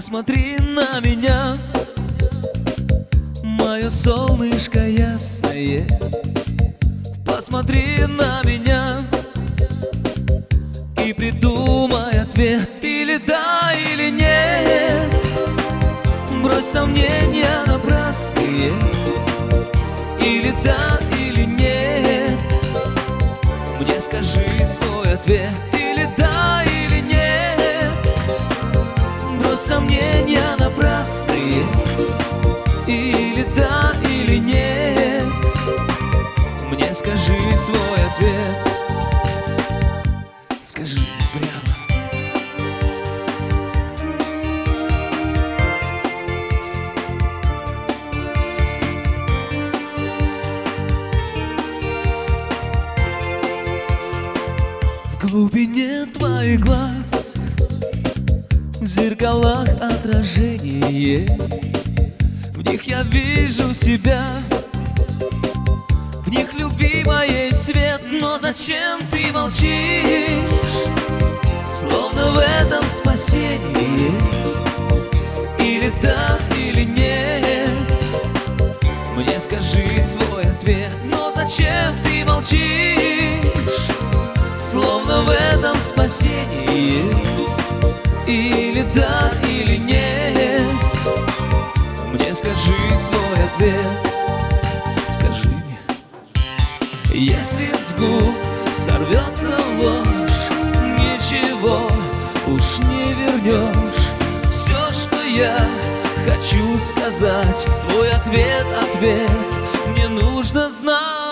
Посмотри на меня, мое солнышко ясное. Посмотри на меня и придумай ответ. Или да, или нет. Брось сомнения напрасные. Или да, или нет. Мне скажи свой ответ. Или да, или нет. Брось сомнения напрасные. Или да, или нет. Мне скажи свой ответ. Скажи прямо. В глубине твоих глаз, в зеркалах отражение. В них я вижу себя, в них любимый есть свет. Но зачем ты молчишь, словно в этом спасение? Или да, или нет. Мне скажи свой ответ. Но зачем ты молчишь, словно в этом спасение? Или да, или нет. Мне скажи свой ответ. Скажи мне. Если с губ сорвется ложь, ничего уж не вернешь. Все, что я хочу сказать, твой ответ, ответ мне нужно знать.